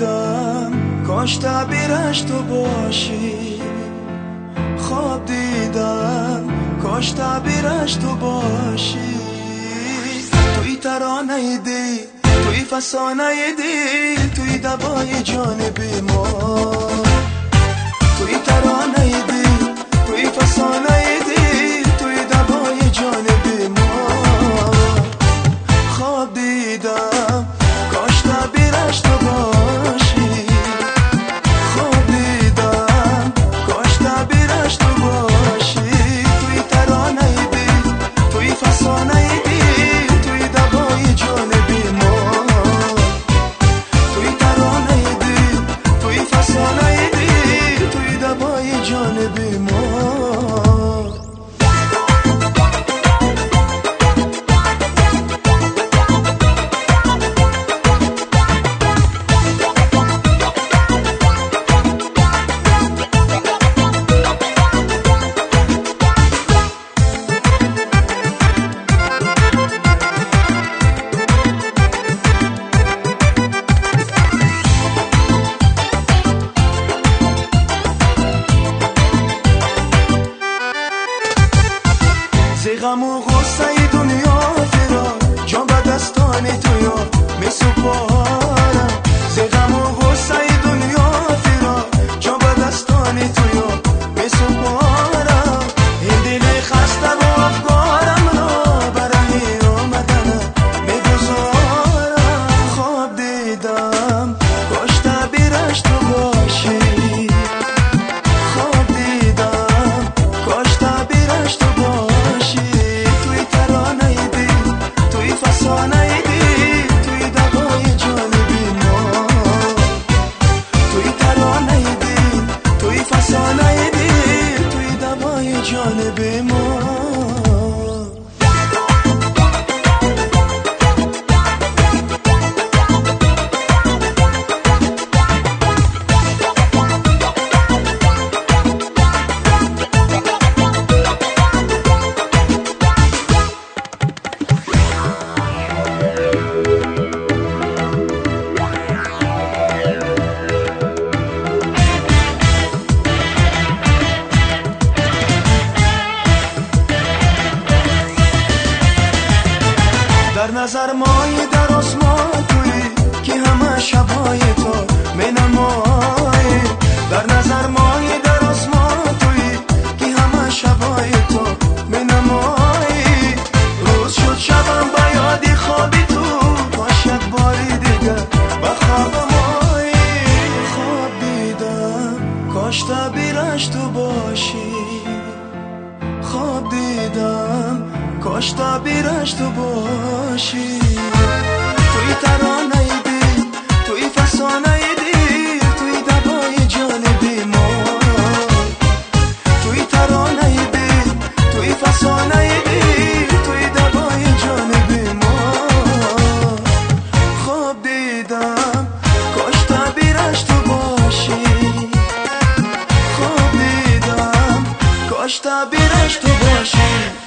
دیدم کاش تعبیرش تو باشی، خواب دیدم کاش تعبیرش تو باشی. توی ترانه دل، توی فسانه دل، توی دوای جان بیمار. توی ترانه دل، توی فسانه دل، توی دوای جان بیمار. خواب دیدم کاش تعبیرش تو باشی، خواب دیدم کاش تعبیرش تو باشی. توی ترانه دل، توی فسانه دل، توی دوای جان بیمار. توی ترانه دل، توی فسانه دل، توی دوای جان بیمار. غم و غصه دنیا فرار، جان به دستان تو یا می سپارم. ز غم و غصه دنیا فرار، جان به دستان تو یا می سپارم. این دل خسته و افکارم را برای آمدن می گذارم. خواب دیدم کاش تعبیرش تو باشی، خواب دیدم کاش تعبیرش تو باشی. جان بیمار. در نظر مایی در آسمان توی که همه شبای تو می نمایی. در نظر مایی در آسمان توی که همه شبای تو می نمایی. روز شد شبم با یادی خوابی تو، باشد باری دیگر به خواب مایی. خواب دیدم کاش تعبیرش تو باشی، خواب دیدم کاش تعبیرش تو باشی. توی ترانه دل، توی فسانه دل، توی دوای جان بیمار. توی ترانه دل، توی فسانه دل، توی دوای جان بیمار. خواب دیدم کاش تعبیرش تو باشی، خواب دیدم کاش تعبیرش تو باشی.